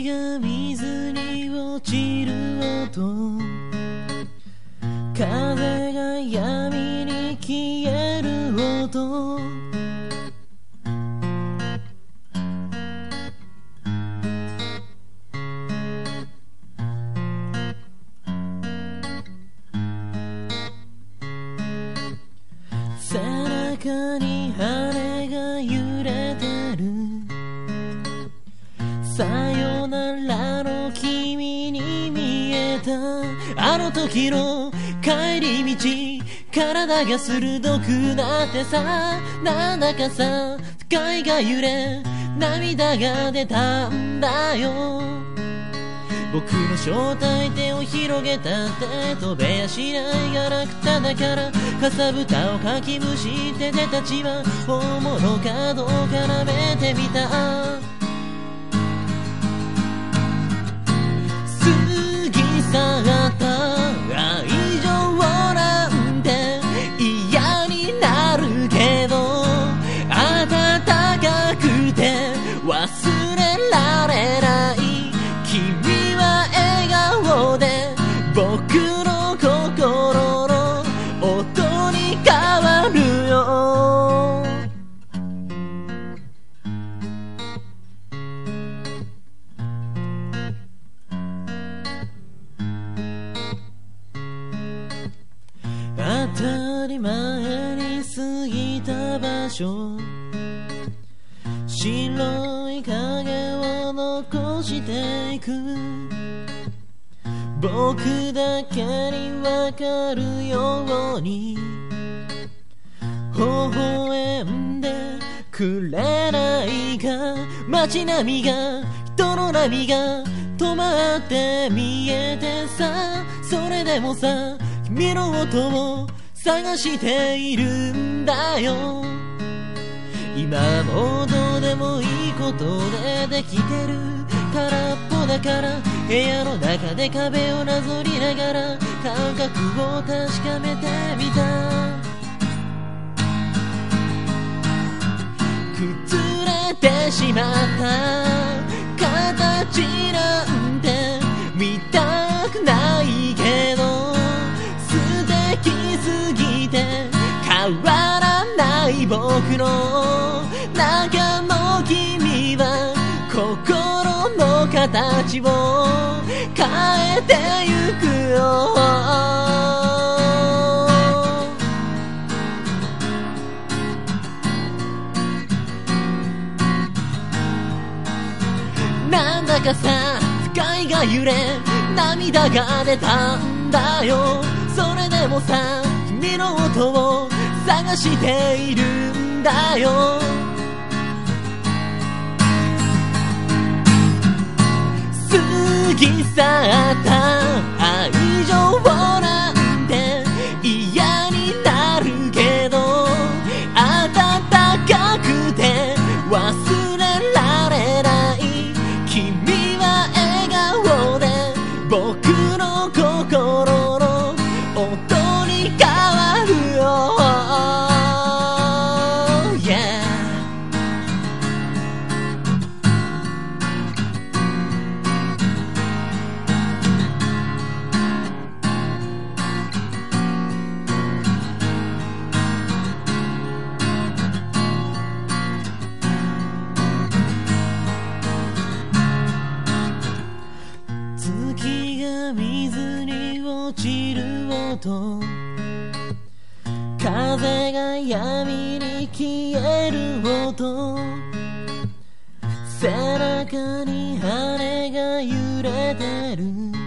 が水に落ちる音、風が闇に消える音、背中に羽が揺れてる、さよならの君に見えたあの時の帰り道、体が鋭くなってさ、なんだかさ視界が揺れ涙が出たんだよ。僕の正体手を広げたって飛べやしないガラクタだから、かさぶたをかきむしって手たちは本物かどうかなめてみた。過ぎ去った愛情なんて嫌になるけど、温かくて忘れられない、君は笑顔で僕の心の音に変わるよ。当たり前に過ぎた場所、白い影を残していく、僕だけにわかるように微笑んでくれないか。街並みが人の波が止まって見えてさ、それでもさ君の音を探しているんだよ。今はもうどうでもいいことでできてる、空っぽだから部屋の中で壁をなぞりながら感覚を確かめてみた。崩れてしまった形なんて見たくないけど、素敵すぎて変わらない僕の中の君は心の形を変えてゆくよ。なんだかさ視界が揺れ涙が出たんだよ。それでもさ君の音を探しているんだよ。過ぎ去った愛情なんて嫌になるけど、温かくて忘れられない、君は笑顔で僕の心の音に変わるよ。月が水に落ちる音、風が闇に消える音、背中に羽が揺れてる、